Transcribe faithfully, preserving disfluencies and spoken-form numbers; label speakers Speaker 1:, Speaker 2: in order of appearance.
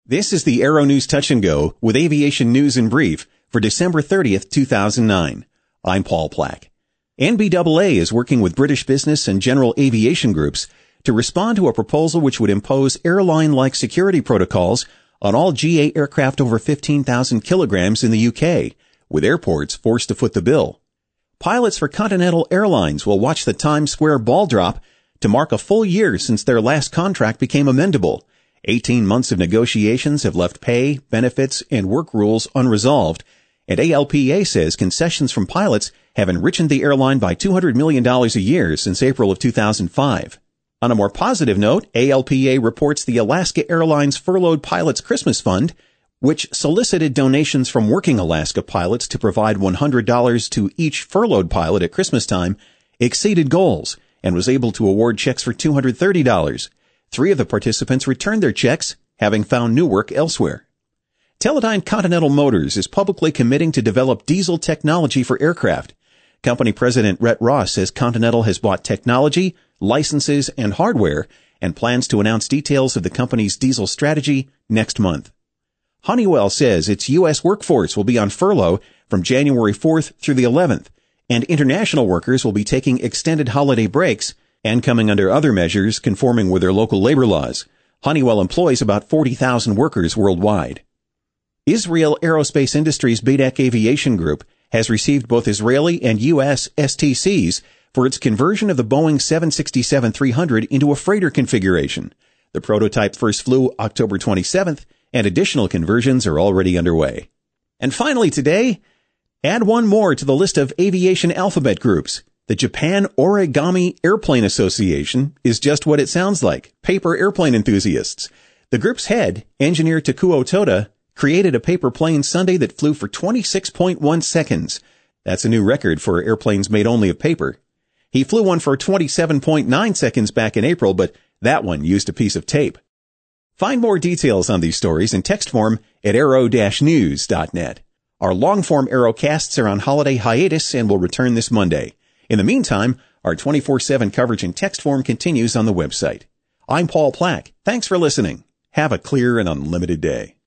Speaker 1: This is the Aero News Touch and Go with aviation news in brief for December thirtieth, two thousand nine. I'm Paul Plack. N B A A is working with British Business and General Aviation Groups to respond to a proposal which would impose airline-like security protocols on all G A aircraft over fifteen thousand kilograms in the U K, with airports forced to foot the bill. Pilots for Continental Airlines will watch the Times Square ball drop to mark a full year since their last contract became amendable. eighteen months of negotiations have left pay, benefits, and work rules unresolved, and A L P A says concessions from pilots have enriched the airline by two hundred million dollars a year since April of two thousand five. On a more positive note, A L P A reports the Alaska Airlines Furloughed Pilots Christmas Fund, which solicited donations from working Alaska pilots to provide one hundred dollars to each furloughed pilot at Christmas time, exceeded goals and was able to award checks for two hundred thirty dollars. Three of the participants returned their checks, having found new work elsewhere. Teledyne Continental Motors is publicly committing to develop diesel technology for aircraft. Company President Rhett Ross says Continental has bought technology, licenses, and hardware, and plans to announce details of the company's diesel strategy next month. Honeywell says its U S workforce will be on furlough from January fourth through the eleventh, and international workers will be taking extended holiday breaks and coming under other measures conforming with their local labor laws. Honeywell employs about forty thousand workers worldwide. Israel Aerospace Industries Beidek Aviation Group has received both Israeli and U S S T Cs for its conversion of the Boeing seven sixty-seven three hundred into a freighter configuration. The prototype first flew October twenty-seventh, and additional conversions are already underway. And finally today, add one more to the list of aviation alphabet groups. The Japan Origami Airplane Association is just what it sounds like, paper airplane enthusiasts. The group's head, engineer Takuo Toda, created a paper plane Sunday that flew for twenty-six point one seconds. That's a new record for airplanes made only of paper. He flew one for twenty-seven point nine seconds back in April, but that one used a piece of tape. Find more details on these stories in text form at aero dash news dot net. Our long-form Aerocasts are on holiday hiatus and will return this Monday. In the meantime, our twenty-four seven coverage in text form continues on the website. I'm Paul Plack. Thanks for listening. Have a clear and unlimited day.